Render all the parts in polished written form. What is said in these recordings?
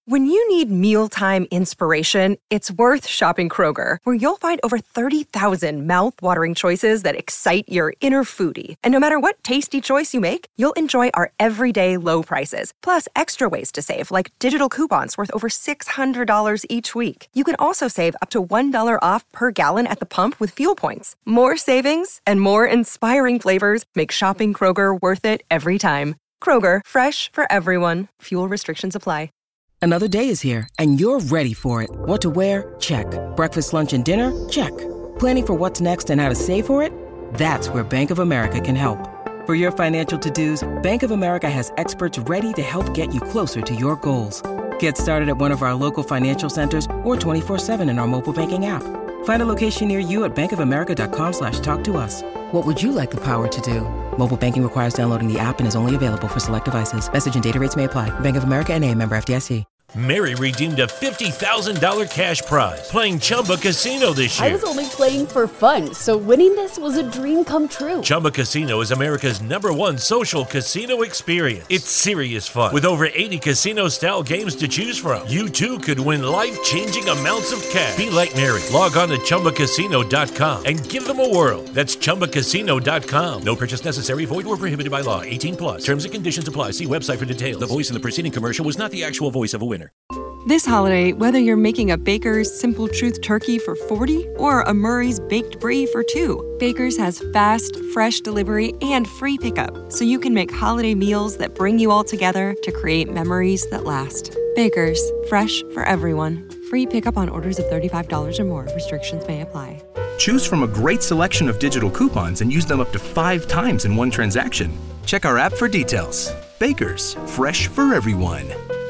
When you need mealtime inspiration, it's worth shopping Kroger, where you'll find over 30,000 mouth-watering choices that excite your inner foodie. And no matter what tasty choice you make, you'll enjoy our everyday low prices, plus extra ways to save, like digital coupons worth over $600 each week. You can also save up to $1 off per gallon at the pump with fuel points. More savings and more inspiring flavors make shopping Kroger worth it every time. Kroger, fresh for everyone. Fuel restrictions apply. Another day is here, and you're ready for it. What to wear? Check. Breakfast, lunch, and dinner? Check. Planning for what's next and how to save for it? That's where Bank of America can help. For your financial to-dos, Bank of America has experts ready to help get you closer to your goals. Get started at one of our local financial centers or 24/7 in our mobile banking app. Find a location near you at bankofamerica.com/talktous. What would you like the power to do? Mobile banking requires downloading the app and is only available for select devices. Message and data rates may apply. Bank of America N.A., member FDIC. Mary redeemed a $50,000 cash prize playing Chumba Casino this year. I was only playing for fun, so winning this was a dream come true. Chumba Casino is America's #1 social casino experience. It's serious fun. With over 80 casino-style games to choose from, you too could win life-changing amounts of cash. Be like Mary. Log on to ChumbaCasino.com and give them a whirl. That's ChumbaCasino.com. No purchase necessary. Void where prohibited by law. 18+. Terms and conditions apply. See website for details. The voice in the preceding commercial was not the actual voice of a winner. This holiday, whether you're making a Baker's Simple Truth turkey for 40 or a Murray's Baked Brie for 2, Baker's has fast, fresh delivery and free pickup, so you can make holiday meals that bring you all together to create memories that last. Baker's, fresh for everyone. Free pickup on orders of $35 or more. Restrictions may apply. Choose from a great selection of digital coupons and use them up to 5 times in one transaction. Check our app for details. Baker's, fresh for everyone.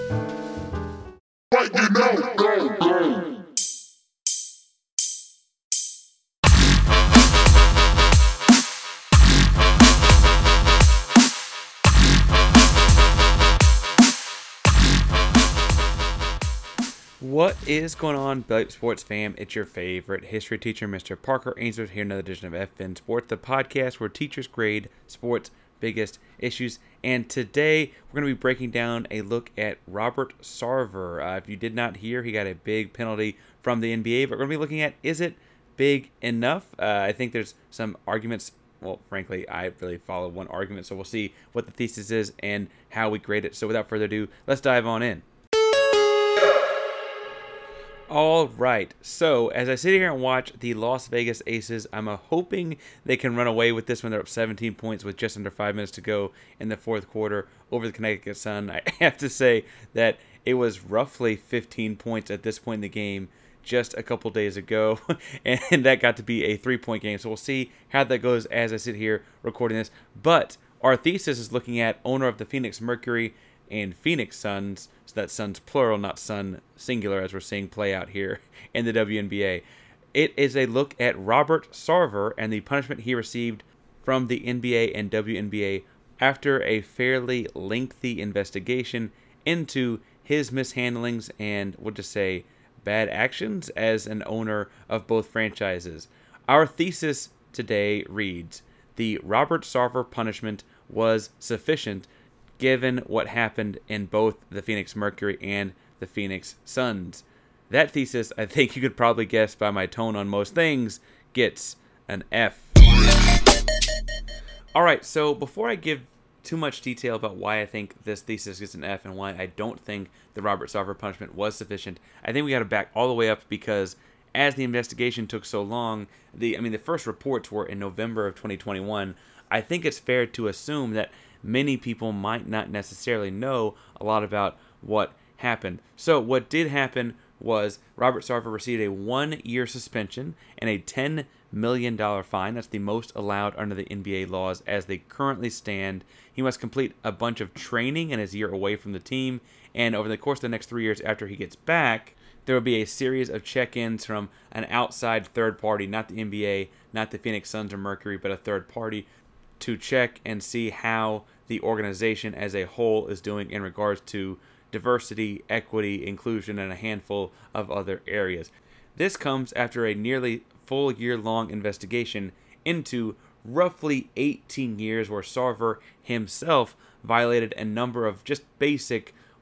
What you know, go. What is going on, Belly Sports fam? It's your favorite history teacher, Mr. Parker Ainsworth, here in another edition of FN Sports, the podcast where teachers grade sports' biggest issues. And today, we're going to be breaking down a look at Robert Sarver. If you did not hear, he got a big penalty from the NBA, but we're going to be looking at, is it big enough? I think there's some arguments. Well, frankly, I really follow one argument, so we'll see what the thesis is and how we grade it. So without further ado, let's dive on in. All right, so as I sit here and watch the Las Vegas Aces, I'm hoping they can run away with this when they're up 17 points with just under 5 minutes to go in the fourth quarter over the Connecticut Sun. I have to say that it was roughly 15 points at this point in the game just a couple days ago, and that got to be a 3-point game. So we'll see how that goes as I sit here recording this. But our thesis is looking at owner of the Phoenix Mercury and Phoenix Suns, so that's Suns plural, not Sun singular, as we're seeing play out here in the WNBA. It is a look at Robert Sarver and the punishment he received from the NBA and WNBA after a fairly lengthy investigation into his mishandlings and, we'll just say, bad actions as an owner of both franchises. Our thesis today reads, the Robert Sarver punishment was sufficient given what happened in both the Phoenix Mercury and the Phoenix Suns. That thesis, I think you could probably guess by my tone on most things, gets an F. Alright, so before I give too much detail about why I think this thesis gets an F and why I don't think the Robert Sarver punishment was sufficient, I think we got to back all the way up because as the investigation took so long, the first reports were in November of 2021. I think it's fair to assume that many people might not necessarily know a lot about what happened. So what did happen was Robert Sarver received a 1-year suspension and a $10 million fine. That's the most allowed under the NBA laws as they currently stand. He must complete a bunch of training in his year away from the team, and over the course of the next 3 years after he gets back, there will be a series of check-ins from an outside third party, not the NBA, not the Phoenix Suns or Mercury, but a third party, to check and see how the organization as a whole is doing in regards to diversity, equity, inclusion, and a handful of other areas. This comes after a nearly full year-long investigation into roughly 18 years where Sarver himself violated a number of just basic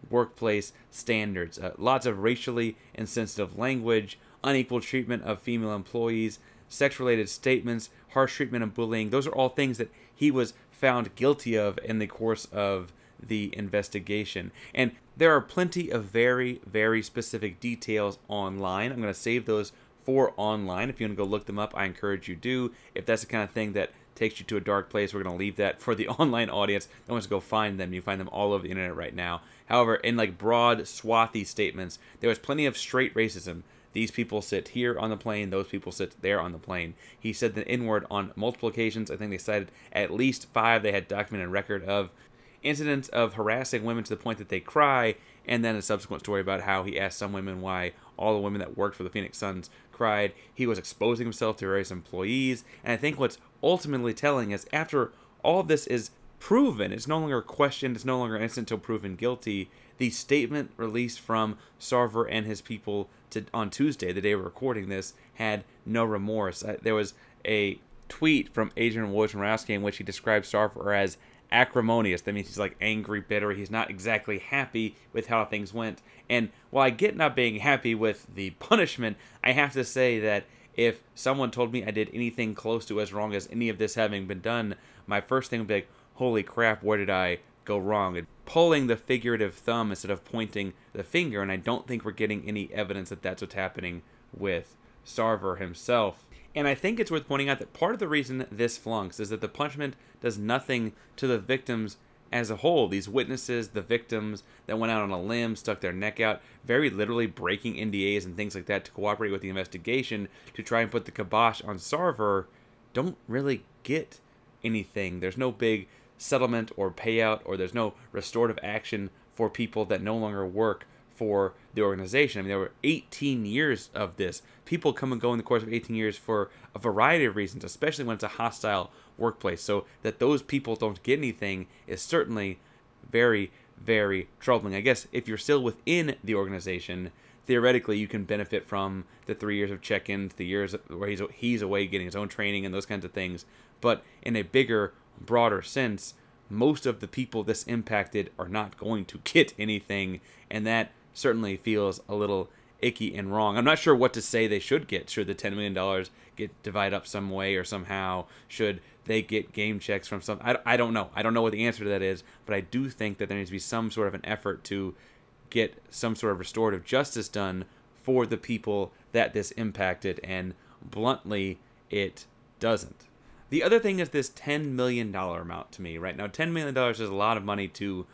workplace standards. Lots of racially insensitive language, unequal treatment of female employees, sex-related statements, harsh treatment and bullying. Those are all things that he was found guilty of in the course of the investigation. And there are plenty of very, very specific details online. I'm going to save those for online. If you want to go look them up, I encourage you do. If that's the kind of thing that takes you to a dark place, we're going to leave that for the online audience that wants to go find them. You find them all over the internet right now. However, in like broad, swathy statements, there was plenty of straight racism. These people sit here on the plane, those people sit there on the plane. He said the N-word on multiple occasions. I think they cited at least 5 they had documented record of. Incidents of harassing women to the point that they cry, and then a subsequent story about how he asked some women why all the women that worked for the Phoenix Suns cried. He was exposing himself to various employees, and I think what's ultimately telling is after all of this is proven, it's no longer questioned, it's no longer innocent until proven guilty, the statement released from Sarver and his people on Tuesday, the day we're recording this, had no remorse. There was a tweet from Adrian Wojnarowski in which he described Sarver as acrimonious. That means he's like angry, bitter. He's not exactly happy with how things went. And while I get not being happy with the punishment, I have to say that if someone told me I did anything close to as wrong as any of this having been done, my first thing would be like, holy crap, where did I go wrong? And pulling the figurative thumb instead of pointing the finger, and I don't think we're getting any evidence that that's what's happening with Sarver himself. And I think it's worth pointing out that part of the reason this flunks is that the punishment does nothing to the victims as a whole. These witnesses, the victims that went out on a limb, stuck their neck out, very literally breaking NDAs and things like that to cooperate with the investigation to try and put the kibosh on Sarver, don't really get anything. There's no big settlement or payout, or there's no restorative action for people that no longer work for the organization. I mean, there were 18 years of this. People come and go in the course of 18 years for a variety of reasons, especially when it's a hostile workplace. So that those people don't get anything is certainly very, very troubling. I guess if you're still within the organization, theoretically you can benefit from the 3 years of check-ins, the years where he's away getting his own training and those kinds of things. But in a bigger, broader sense, most of the people this impacted are not going to get anything, and that certainly feels a little icky and wrong. I'm not sure what to say they should get. Should the $10 million get divided up some way or somehow? Should they get game checks from some? I don't know. I don't know what the answer to that is, but I do think that there needs to be some sort of an effort to get some sort of restorative justice done for the people that this impacted, and bluntly, it doesn't. The other thing is this $10 million amount to me. Right now, $10 million is a lot of money to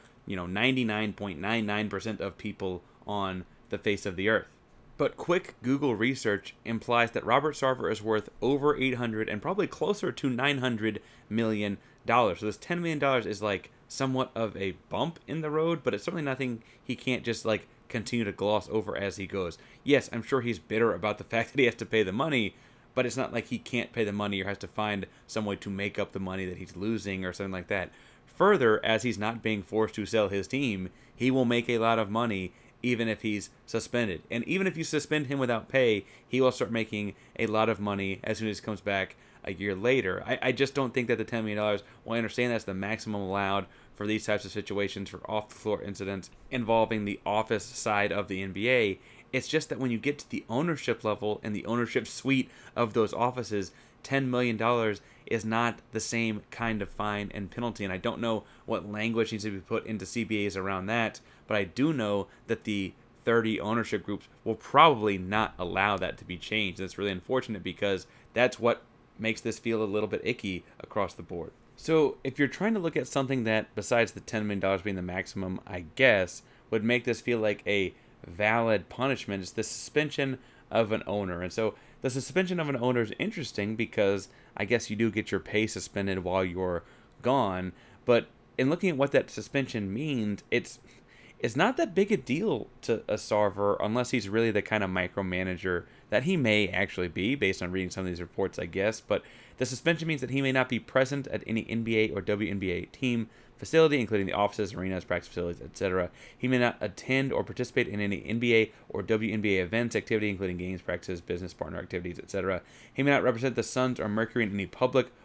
99.99% of people on the face of the earth. But quick Google research implies that Robert Sarver is worth over $800 and probably closer to $900 million. So this $10 million is like somewhat of a bump in the road, but it's certainly nothing he can't just like continue to gloss over as he goes. Yes, I'm sure he's bitter about the fact that he has to pay the money, but it's not like he can't pay the money or has to find some way to make up the money that he's losing or something like that. Further, as he's not being forced to sell his team, he will make a lot of money even if he's suspended. And even if you suspend him without pay, he will start making a lot of money as soon as he comes back a year later. I just don't think that the $10 million, well, I understand that's the maximum allowed for these types of situations, for off-the-floor incidents involving the office side of the NBA. It's just that when you get to the ownership level and the ownership suite of those offices, $10 million is not the same kind of fine and penalty. And I don't know what language needs to be put into CBAs around that, but I do know that the 30 ownership groups will probably not allow that to be changed. And it's really unfortunate because that's what makes this feel a little bit icky across the board. So if you're trying to look at something that, besides the $10 million being the maximum, I guess, would make this feel like a valid punishment, it's the suspension of an owner. And so the suspension of an owner is interesting because I guess you do get your pay suspended while you're gone. But in looking at what that suspension means, it's not that big a deal to a Sarver unless he's really the kind of micromanager that he may actually be, based on reading some of these reports, I guess. But the suspension means that he may not be present at any NBA or WNBA team facility, including the offices, arenas, practice facilities, etc. He may not attend or participate in any NBA or WNBA events, activity, including games, practices, business partner activities, etc. He may not represent the Suns or Mercury in any public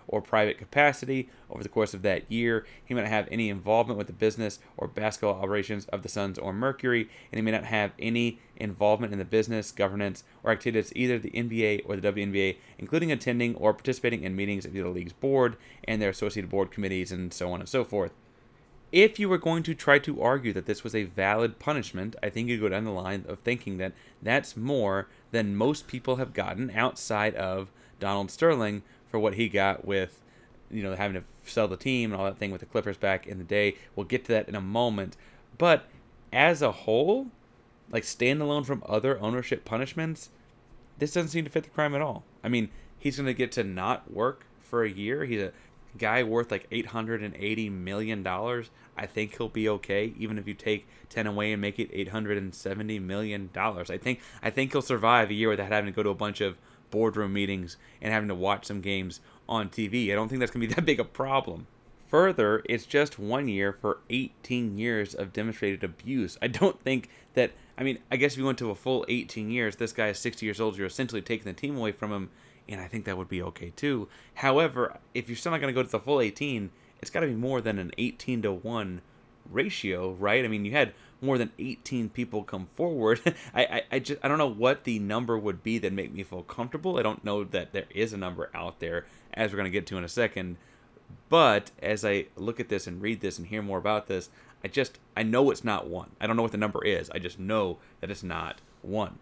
or private capacity over the course of that year. He may not have any involvement with the business or basketball operations of the Suns or Mercury, and he may not have any involvement in the business, governance, or activities of either the NBA or the WNBA, including attending or participating in meetings of the league's board and their associated board committees, and so on and so forth. If you were going to try to argue that this was a valid punishment, I think you'd go down the line of thinking that that's more than most people have gotten outside of Donald Sterling for what he got with, having to sell the team and all that thing with the Clippers back in the day. We'll get to that in a moment. But as a whole, like standalone from other ownership punishments, this doesn't seem to fit the crime at all. I mean, he's going to get to not work for a year. He's a guy worth like $880 million. I think he'll be okay, even if you take 10 away and make it $870 million. I think he'll survive a year without having to go to a bunch of boardroom meetings and having to watch some games on TV. I don't think that's going to be that big a problem. Further, it's just 1 year for 18 years of demonstrated abuse. I don't think that, I guess if you went to a full 18 years, this guy is 60 years old, you're essentially taking the team away from him, and I think that would be okay too. However, if you're still not going to go to the full 18, it's got to be more than an 18-to-1 ratio, right? I mean, you had more than 18 people come forward. I don't know what the number would be that make me feel comfortable. I don't know that there is a number out there, as we're going to get to in a second. But as I look at this and read this and hear more about this, I know it's not 1. I don't know what the number is. I just know that it's not 1.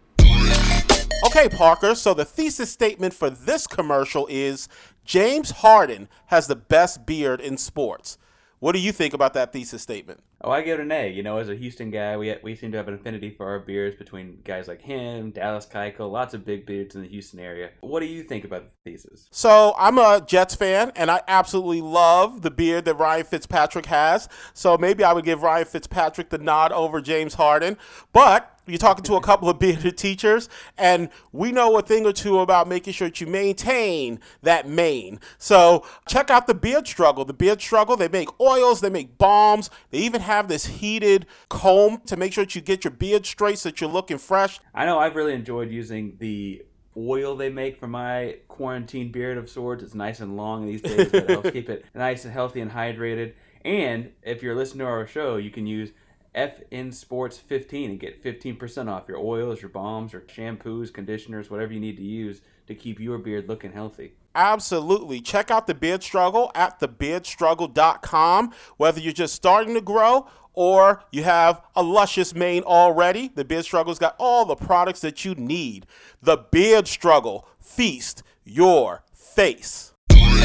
Okay, Parker, so the thesis statement for this commercial is James Harden has the best beard in sports. What do you think about that thesis statement? Oh, I give it an A. As a Houston guy, we seem to have an affinity for our beards between guys like him, Dallas Keuchel, lots of big beards in the Houston area. What do you think about the thesis? So I'm a Jets fan, and I absolutely love the beard that Ryan Fitzpatrick has. So maybe I would give Ryan Fitzpatrick the nod over James Harden. But you're talking to a couple of bearded teachers, and we know a thing or two about making sure that you maintain that mane. So check out the Beard Struggle. The Beard Struggle, they make oils, they make balms. They even have this heated comb to make sure that you get your beard straight so that you're looking fresh. I know I've really enjoyed using the oil they make for my quarantine beard of sorts. It's nice and long these days, but it helps keep it nice and healthy and hydrated. And if you're listening to our show, you can use FN Sports 15 and get 15% off your oils, your balms, your shampoos, conditioners, whatever you need to use to keep your beard looking healthy. Absolutely. Check out the Beard Struggle at thebeardstruggle.com. Whether you're just starting to grow or you have a luscious mane already, the Beard Struggle's got all the products that you need. The Beard Struggle. Feast your face.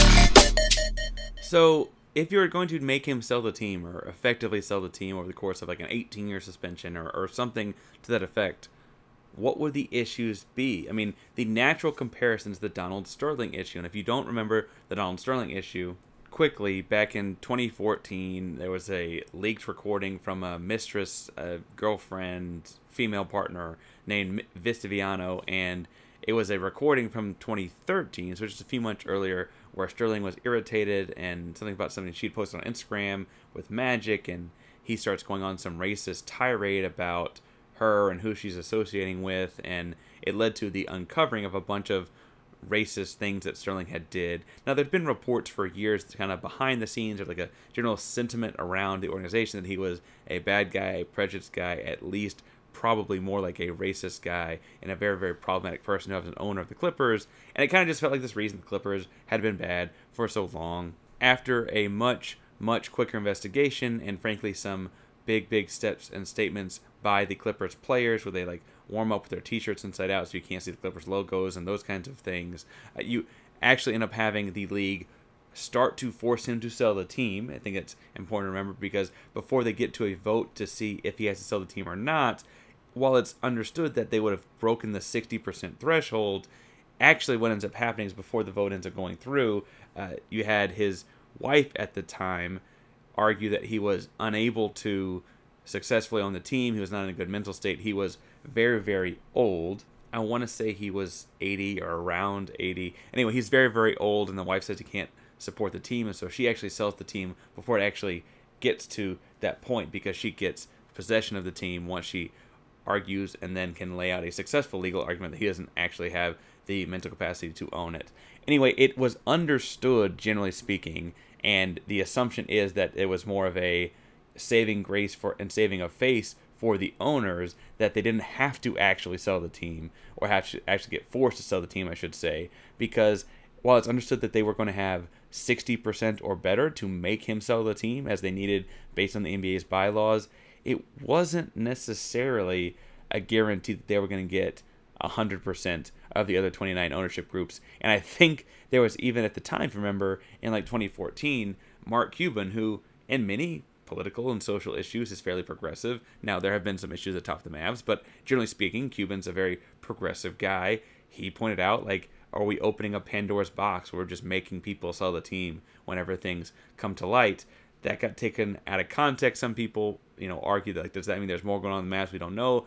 So, if you're going to make him sell the team or effectively sell the team over the course of like an 18-year suspension or something to that effect, what would the issues be? I mean, the natural comparison is the Donald Sterling issue. And if you don't remember the Donald Sterling issue, quickly, back in 2014, there was a leaked recording from a mistress, a girlfriend, female partner named Vistiviano, and it was a recording from 2013, so just a few months earlier, where Sterling was irritated and something she'd posted on Instagram with Magic, and he starts going on some racist tirade about her and who she's associating with, and it led to the uncovering of a bunch of racist things that Sterling had did. Now, there'd been reports for years kind of behind the scenes, or like a general sentiment around the organization that he was a bad guy, a prejudiced guy, at least probably more like a racist guy and a very, very problematic person who was an owner of the Clippers. And it kind of just felt like this reason the Clippers had been bad for so long. After a much, much quicker investigation and frankly some big steps and statements by the Clippers players where they like warm up with their t-shirts inside out so you can't see the Clippers logos and those kinds of things, you actually end up having the league start to force him to sell the team. I think it's important to remember, because before they get to a vote to see if he has to sell the team or not, while it's understood that they would have broken the 60% threshold, actually what ends up happening is before the vote ends up going through, you had his wife at the time argue that he was unable to successfully own the team. He was not in a good mental state. He was very, very old. I want to say he was 80 or around 80. Anyway, he's very, very old, and the wife says he can't support the team, and so she actually sells the team before it actually gets to that point, because she gets possession of the team once she argues and then can lay out a successful legal argument that he doesn't actually have the mental capacity to own it. Anyway, it was understood, generally speaking, and the assumption is that it was more of a saving grace and saving of face for the owners, that they didn't have to actually sell the team, or have to actually get forced to sell the team, I should say, because while it's understood that they were going to have 60% or better to make him sell the team, as they needed based on the NBA's bylaws, it wasn't necessarily a guarantee that they were going to get 100% of the other 29 ownership groups. And I think there was, even at the time, remember, in like 2014, Mark Cuban, who in many political and social issues is fairly progressive. Now, there have been some issues that top the Mavs, but generally speaking, Cuban's a very progressive guy. He pointed out, like, are we opening up Pandora's box where we're just making people sell the team whenever things come to light? That got taken out of context. Some people, argue that, like, does that mean there's more going on in the Mavs? We don't know.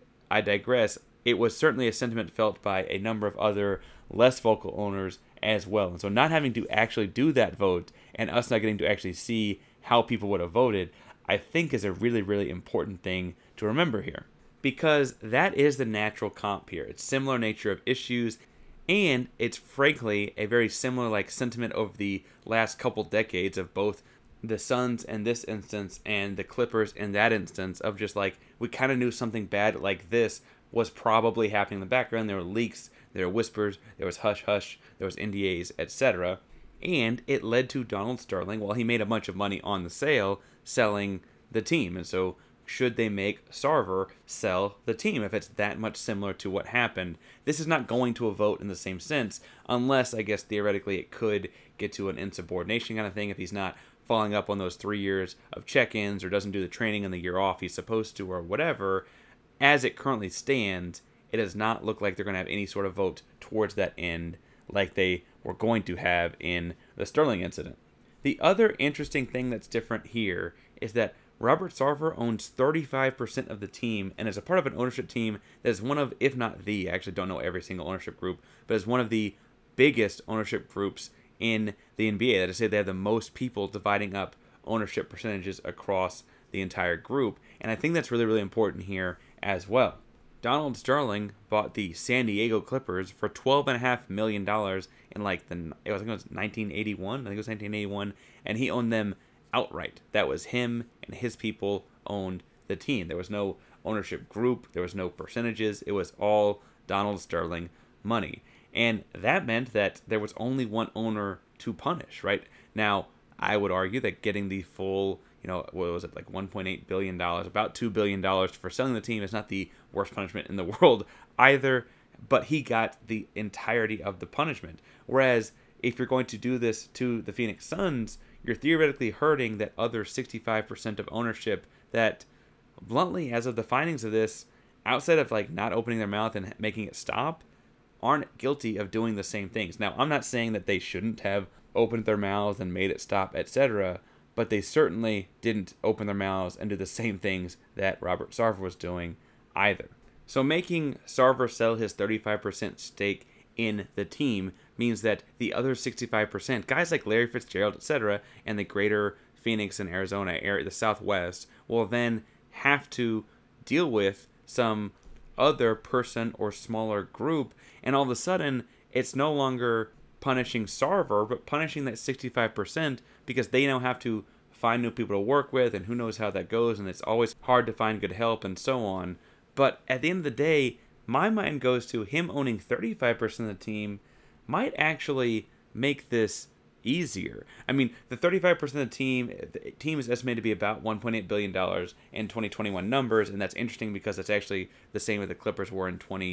I digress. It was certainly a sentiment felt by a number of other less vocal owners as well. And so not having to actually do that vote, and us not getting to actually see how people would have voted, I think is a really, really important thing to remember here. Because that is the natural comp here. It's similar nature of issues, and it's frankly a very similar sentiment over the last couple decades of both the Suns in this instance and the Clippers in that instance, of just we kind of knew something bad like this was probably happening in the background. There were leaks, there were whispers, there was hush-hush, there was NDAs, etc. And it led to Donald Sterling, while he made a bunch of money on the sale, selling the team. And so should they make Sarver sell the team if it's that much similar to what happened? This is not going to a vote in the same sense, unless, I guess, theoretically it could get to an insubordination kind of thing if he's not following up on those 3 years of check-ins, or doesn't do the training in the year off he's supposed to, or whatever. As it currently stands, it does not look like they're going to have any sort of vote towards that end like they were going to have in the Sterling incident. The other interesting thing that's different here is that Robert Sarver owns 35% of the team, and is a part of an ownership team that is one of, if not the, I actually don't know every single ownership group, but is one of the biggest ownership groups in the NBA. That is to say, they have the most people dividing up ownership percentages across the entire group. And I think that's really, really important here as well. Donald Sterling bought the San Diego Clippers for $12.5 million in I think it was 1981. I think it was 1981, and he owned them outright. That was him, and his people owned the team. There was no ownership group. There was no percentages. It was all Donald Sterling money. And that meant that there was only one owner to punish, right? Now, I would argue that getting the full, what was it, $1.8 billion, about $2 billion for selling the team is not the worst punishment in the world either, but he got the entirety of the punishment. Whereas if you're going to do this to the Phoenix Suns, you're theoretically hurting that other 65% of ownership that, bluntly, as of the findings of this, outside of not opening their mouth and making it stop, aren't guilty of doing the same things. Now, I'm not saying that they shouldn't have opened their mouths and made it stop, etc., but they certainly didn't open their mouths and do the same things that Robert Sarver was doing either. So making Sarver sell his 35% stake in the team means that the other 65%, guys like Larry Fitzgerald, etc., and the greater Phoenix and Arizona area, the Southwest, will then have to deal with some other person or smaller group, and all of a sudden it's no longer punishing Sarver, but punishing that 65%, because they now have to find new people to work with, and who knows how that goes, and it's always hard to find good help and so on. But at the end of the day, my mind goes to him owning 35% of the team might actually make this easier. I mean, the 35% of the team is estimated to be about $1.8 billion in 2021 numbers, and that's interesting because that's actually the same as the Clippers were in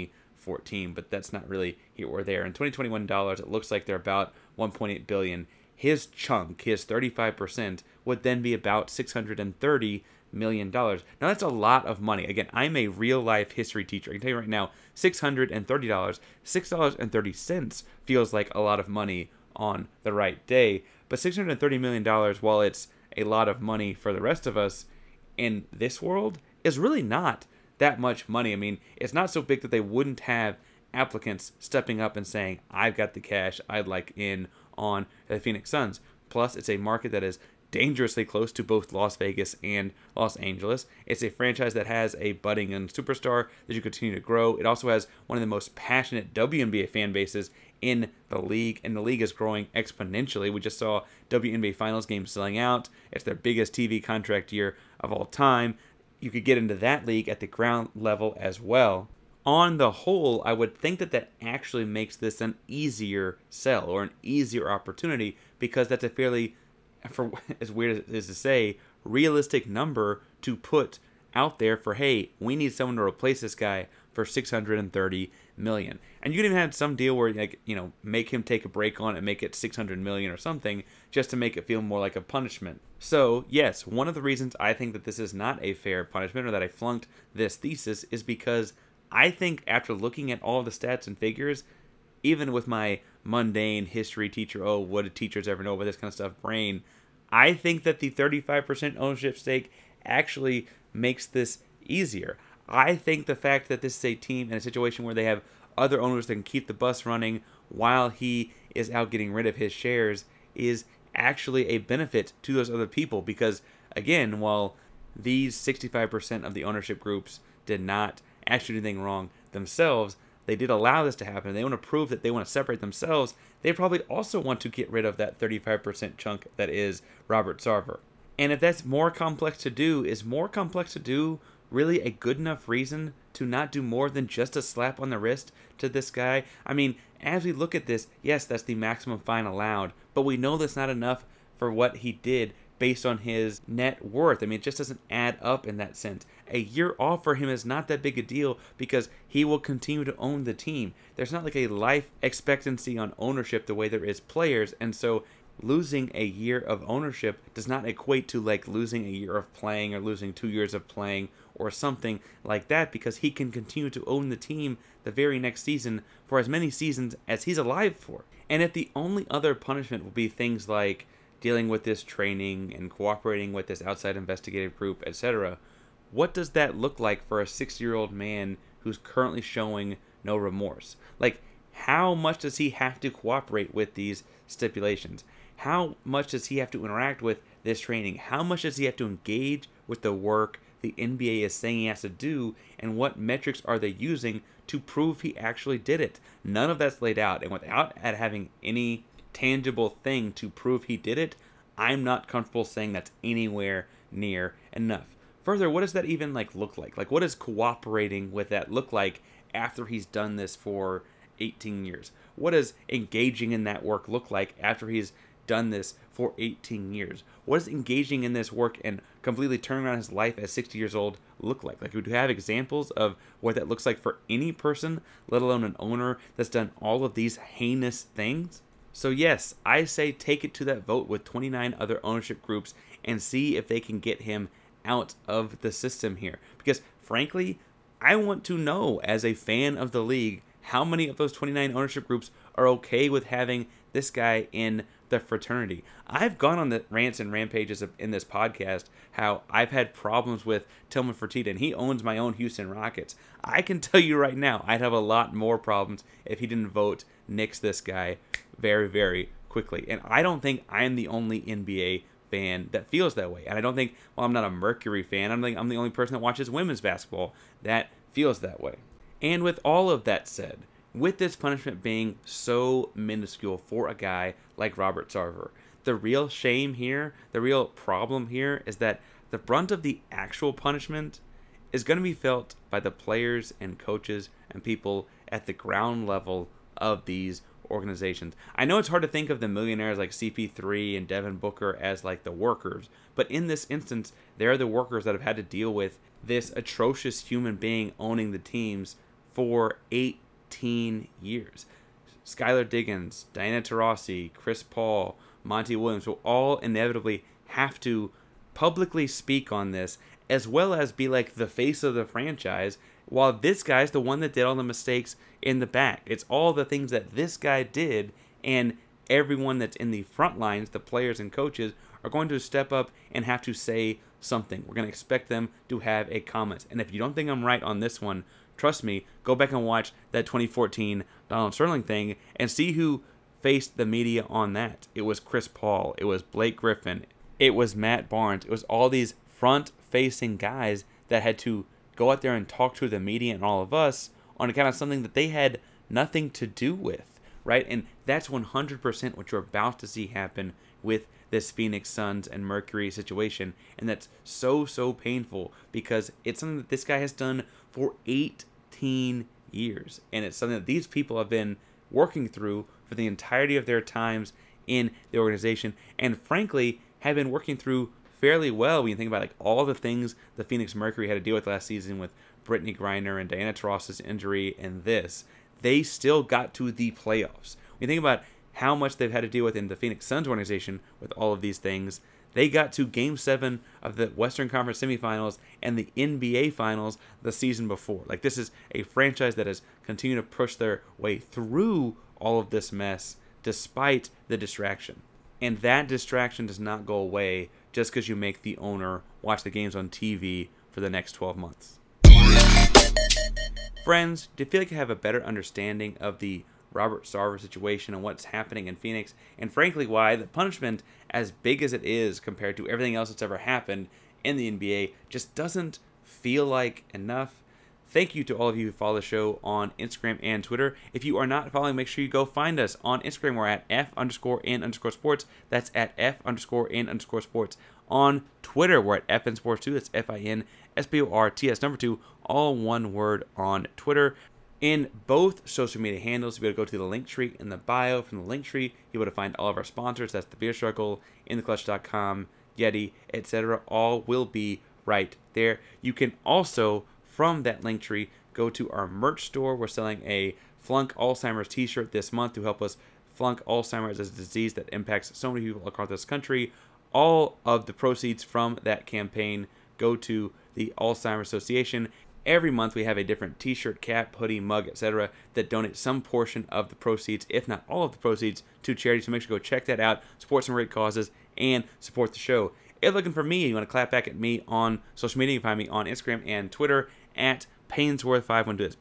2014, but that's not really here or there. In 2021 dollars, it looks like they're about $1.8 billion. His chunk, his 35%, would then be about $630 million. Now, that's a lot of money. Again, I'm a real-life history teacher. I can tell you right now, $630, $6.30 feels like a lot of money on the right day, but $630 million, while it's a lot of money for the rest of us in this world, is really not that much money. I mean, it's not so big that they wouldn't have applicants stepping up and saying, I've got the cash, I'd like in on the Phoenix Suns. Plus, it's a market that is dangerously close to both Las Vegas and Los Angeles. It's a franchise that has a budding young superstar that you continue to grow. It also has one of the most passionate WNBA fan bases in the league, and the league is growing exponentially. We just saw WNBA Finals games selling out. It's their biggest TV contract year of all time. You could get into that league at the ground level as well. On the whole, I would think that actually makes this an easier sell or an easier opportunity, because that's a fairly, for as weird as it is to say, realistic number to put out there for, hey, we need someone to replace this guy for $630 million. And you can even have some deal where, like, you know, make him take a break on it and make it $600 million or something, just to make it feel more like a punishment. So yes, one of the reasons I think that this is not a fair punishment, or that I flunked this thesis, is because I think after looking at all the stats and figures, even with my mundane history teacher, oh, what did teachers ever know about this kind of stuff brain, I think that the 35% ownership stake actually makes this easier. I think the fact that this is a team in a situation where they have other owners that can keep the bus running while he is out getting rid of his shares is actually a benefit to those other people, because, again, while these 65% of the ownership groups did not actually do anything wrong themselves, they did allow this to happen. They want to prove that they want to separate themselves. They probably also want to get rid of that 35% chunk that is Robert Sarver. And if that's more complex to do, is more complex to do really a good enough reason to not do more than just a slap on the wrist to this guy? I mean, as we look at this, yes, that's the maximum fine allowed, but we know that's not enough for what he did based on his net worth. I mean, it just doesn't add up in that sense. A year off for him is not that big a deal, because he will continue to own the team. There's not like a life expectancy on ownership the way there is players, and so losing a year of ownership does not equate to like losing a year of playing or losing 2 years of playing or something like that, because he can continue to own the team the very next season for as many seasons as he's alive for. And if the only other punishment will be things like dealing with this training and cooperating with this outside investigative group, etc., what does that look like for a 60-year-old man who's currently showing no remorse? Like, how much does he have to cooperate with these stipulations? How much does he have to interact with this training? How much does he have to engage with the work the NBA is saying he has to do? And what metrics are they using to prove he actually did it? None of that's laid out. And without having any tangible thing to prove he did it, I'm not comfortable saying that's anywhere near enough. Further, what does that even look like? Like, what does cooperating with that look like after he's done this for 18 years? What does engaging in that work look like after he's done this for 18 years? What does engaging in this work and completely turning around his life at 60 years old look like? Like, would you have examples of what that looks like for any person, let alone an owner that's done all of these heinous things? So yes, I say take it to that vote with 29 other ownership groups and see if they can get him out of the system here. Because frankly, I want to know, as a fan of the league, how many of those 29 ownership groups are okay with having this guy in the fraternity. I've gone on the rants and rampages in this podcast how I've had problems with Tillman Fertitta, and he owns my own Houston Rockets. I can tell you right now, I'd have a lot more problems if he didn't vote nix this guy very, very quickly. And I don't think I'm the only NBA fan that feels that way. And I don't think, well, I'm not a Mercury fan. I don't think I'm the only person that watches women's basketball that feels that way. And with all of that said, with this punishment being so minuscule for a guy like Robert Sarver, the real shame here, the real problem here is that the brunt of the actual punishment is going to be felt by the players and coaches and people at the ground level of these organizations. I know it's hard to think of the millionaires like CP3 and Devin Booker as like the workers, but in this instance, they're the workers that have had to deal with this atrocious human being owning the teams for 18 years. Skylar Diggins, Diana Taurasi, Chris Paul, Monty Williams will all inevitably have to publicly speak on this, as well as be like the face of the franchise, while this guy's the one that did all the mistakes in the back. It's all the things that this guy did, and everyone that's in the front lines, the players and coaches, are going to step up and have to say something. We're going to expect them to have a comment. And if you don't think I'm right on this one, trust me, go back and watch that 2014 Donald Sterling thing and see who faced the media on that. It was Chris Paul. It was Blake Griffin. It was Matt Barnes. It was all these front-facing guys that had to go out there and talk to the media and all of us on account of something that they had nothing to do with, right? And that's 100% what you're about to see happen with this Phoenix Suns and Mercury situation. And that's so painful because it's something that this guy has done for 18 years. And it's something that these people have been working through for the entirety of their times in the organization. And frankly, have been working through fairly well when you think about like all the things the Phoenix Mercury had to deal with last season with Brittany Griner and Diana Taurasi's injury and this. They still got to the playoffs. When you think about how much they've had to deal with in the Phoenix Suns organization with all of these things, they got to Game 7 of the Western Conference semifinals and the NBA Finals the season before. Like, this is a franchise that has continued to push their way through all of this mess despite the distraction. And that distraction does not go away just because you make the owner watch the games on TV for the next 12 months. Friends, do you feel like you have a better understanding of the Robert Sarver situation and what's happening in Phoenix, and frankly why the punishment, as big as it is compared to everything else that's ever happened in the NBA, just doesn't feel like enough? Thank you to all of you who follow the show on Instagram and Twitter. If you are not following, make sure you go find us on Instagram. We're at F_N_sports. That's at F_N_sports. On Twitter, we're at FNSports2. That's FINSPORTS 2, all one word on Twitter. In both social media handles, you'll be able to go to the link tree in the bio. From the link tree, you'll be able to find all of our sponsors. That's The Beer Struggle, InTheClutch.com, Yeti, etc. All will be right there. You can also, from that link tree, go to our merch store. We're selling a Flunk Alzheimer's t-shirt this month to help us flunk Alzheimer's as a disease that impacts so many people across this country. All of the proceeds from that campaign go to the Alzheimer's Association. Every month we have a different t-shirt, cap, hoodie, mug, etc. that donate some portion of the proceeds, if not all of the proceeds, to charity. So make sure to go check that out, support some great causes, and support the show. If you're looking for me, you want to clap back at me on social media, you can find me on Instagram and Twitter at Painsworth512. That's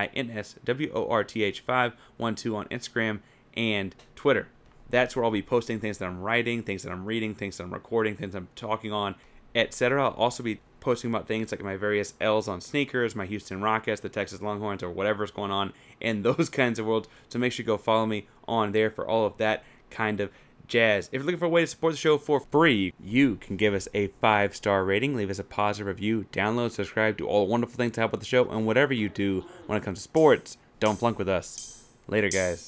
PAINSWORTH512 on Instagram and Twitter. That's where I'll be posting things that I'm writing, things that I'm reading, things that I'm recording, things I'm talking on, etc. I'll also be posting about things like my various L's on sneakers, my Houston Rockets, the Texas Longhorns, or whatever's going on in those kinds of worlds. So make sure you go follow me on there for all of that kind of jazz. If you're looking for a way to support the show for free, you can give us a 5-star rating, leave us a positive review, download, subscribe, do all the wonderful things to help with the show, and whatever you do when it comes to sports, don't flunk with us. Later, guys.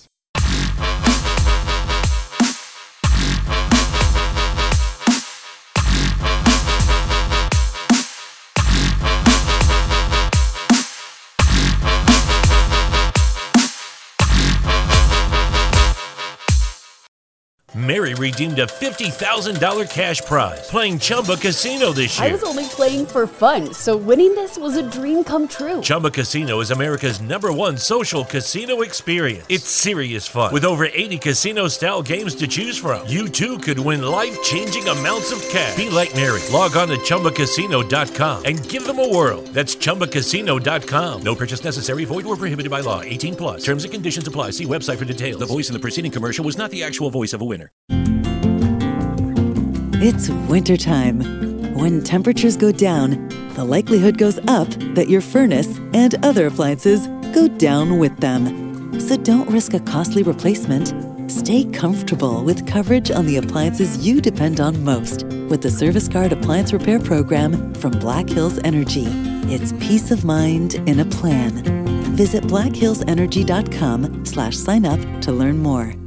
Mary redeemed a $50,000 cash prize playing Chumba Casino this year. I was only playing for fun, so winning this was a dream come true. Chumba Casino is America's #1 social casino experience. It's serious fun. With over 80 casino-style games to choose from, you too could win life-changing amounts of cash. Be like Mary. Log on to ChumbaCasino.com and give them a whirl. That's ChumbaCasino.com. No purchase necessary. Void where prohibited by law. 18+. Terms and conditions apply. See website for details. The voice in the preceding commercial was not the actual voice of a winner. It's wintertime. When temperatures go down, the likelihood goes up that your furnace and other appliances go down with them. So don't risk a costly replacement. Stay comfortable with coverage on the appliances you depend on most with the Service Guard Appliance Repair Program from Black Hills Energy. It's peace of mind in a plan. Visit blackhillsenergy.com/sign up to learn more.